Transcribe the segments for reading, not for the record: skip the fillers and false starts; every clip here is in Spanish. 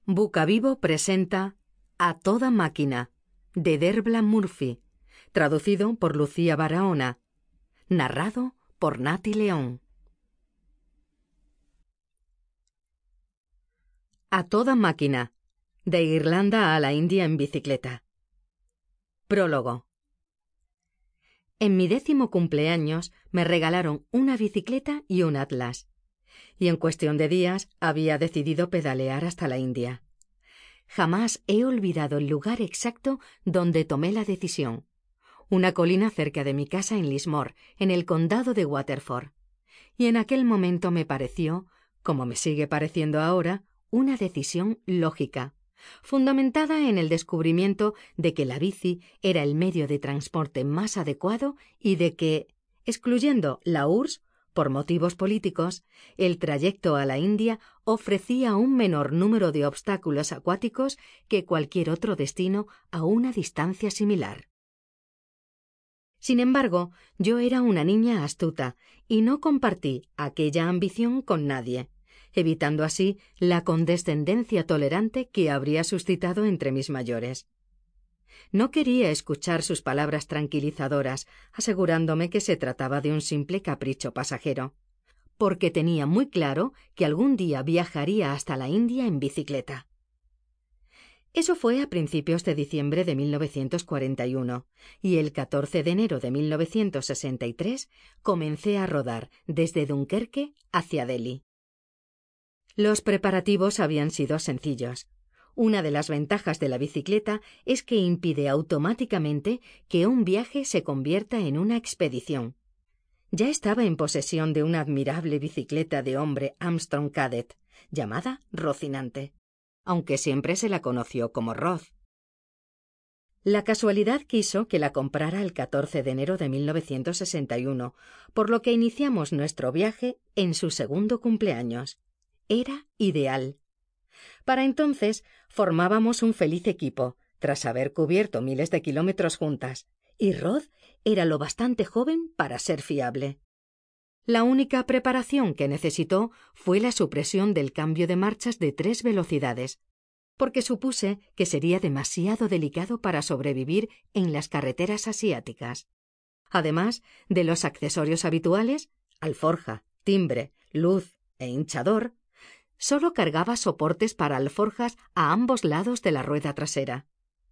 Bucavivo presenta A toda máquina, de Derbla Murphy, traducido por Lucía Barahona, narrado por Nati León. A toda máquina, de Irlanda a la India en bicicleta. Prólogo. En mi 10º cumpleaños me regalaron una bicicleta y un atlas, y en cuestión de días había decidido pedalear hasta la India. Jamás he olvidado el lugar exacto donde tomé la decisión. Una colina cerca de mi casa en Lismore, en el condado de Waterford. Y en aquel momento me pareció, como me sigue pareciendo ahora, una decisión lógica, fundamentada en el descubrimiento de que la bici era el medio de transporte más adecuado y de que, excluyendo la URSS, por motivos políticos, el trayecto a la India ofrecía un menor número de obstáculos acuáticos que cualquier otro destino a una distancia similar. Sin embargo, yo era una niña astuta y no compartí aquella ambición con nadie, evitando así la condescendencia tolerante que habría suscitado entre mis mayores. No quería escuchar sus palabras tranquilizadoras, asegurándome que se trataba de un simple capricho pasajero, porque tenía muy claro que algún día viajaría hasta la India en bicicleta. Eso fue a principios de diciembre de 1941, y el 14 de enero de 1963 comencé a rodar desde Dunkerque hacia Delhi. Los preparativos habían sido sencillos. Una de las ventajas de la bicicleta es que impide automáticamente que un viaje se convierta en una expedición. Ya estaba en posesión de una admirable bicicleta de hombre Armstrong Cadet, llamada Rocinante, aunque siempre se la conoció como Roth. La casualidad quiso que la comprara el 14 de enero de 1961, por lo que iniciamos nuestro viaje en su 2º cumpleaños. Era ideal. Para entonces formábamos un feliz equipo, tras haber cubierto miles de kilómetros juntas, y Roth era lo bastante joven para ser fiable. La única preparación que necesitó fue la supresión del cambio de marchas de 3 velocidades, porque supuse que sería demasiado delicado para sobrevivir en las carreteras asiáticas. Además de los accesorios habituales, alforja, timbre, luz e hinchador, solo cargaba soportes para alforjas a ambos lados de la rueda trasera.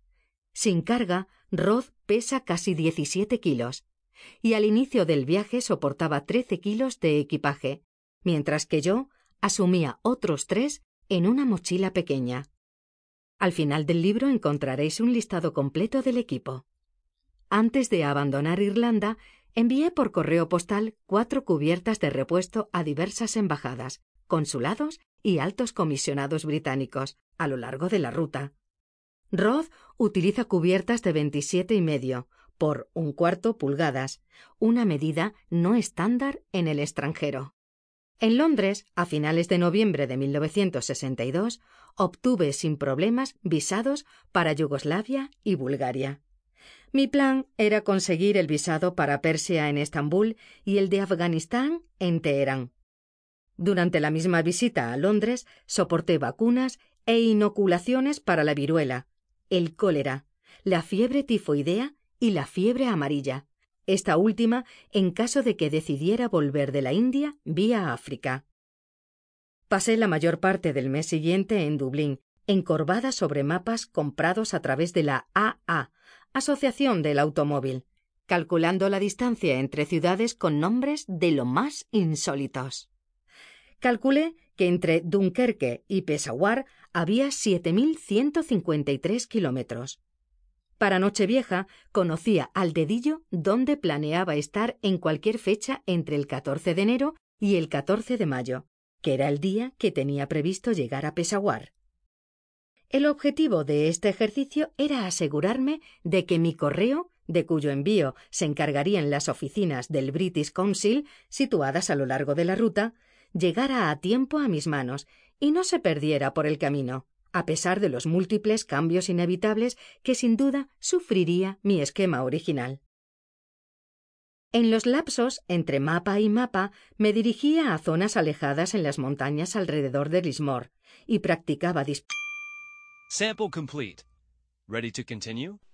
Sin carga, Roth pesa casi 17 kilos, y al inicio del viaje soportaba 13 kilos de equipaje, mientras que yo asumía otros 3 en una mochila pequeña. Al final del libro encontraréis un listado completo del equipo. Antes de abandonar Irlanda, envié por correo postal 4 cubiertas de repuesto a diversas embajadas, consulados y altos comisionados británicos a lo largo de la ruta. Roth utiliza cubiertas de 27,5 por 1/4 pulgadas, una medida no estándar en el extranjero. En Londres, a finales de noviembre de 1962, obtuve sin problemas visados para Yugoslavia y Bulgaria. Mi plan era conseguir el visado para Persia en Estambul y el de Afganistán en Teherán. Durante la misma visita a Londres, soporté vacunas e inoculaciones para la viruela, el cólera, la fiebre tifoidea y la fiebre amarilla, esta última en caso de que decidiera volver de la India vía África. Pasé la mayor parte del mes siguiente en Dublín, encorvada sobre mapas comprados a través de la AA, Asociación del Automóvil, calculando la distancia entre ciudades con nombres de lo más insólitos. Calculé que entre Dunkerque y Peshawar había 7.153 kilómetros. Para Nochevieja conocía al dedillo dónde planeaba estar en cualquier fecha entre el 14 de enero y el 14 de mayo, que era el día que tenía previsto llegar a Peshawar. El objetivo de este ejercicio era asegurarme de que mi correo, de cuyo envío se encargarían las oficinas del British Council, situadas a lo largo de la ruta, llegara a tiempo a mis manos y no se perdiera por el camino, a pesar de los múltiples cambios inevitables que sin duda sufriría mi esquema original. En los lapsos entre mapa y mapa me dirigía a zonas alejadas en las montañas alrededor de Lismore y practicaba Sample complete. Ready to continue?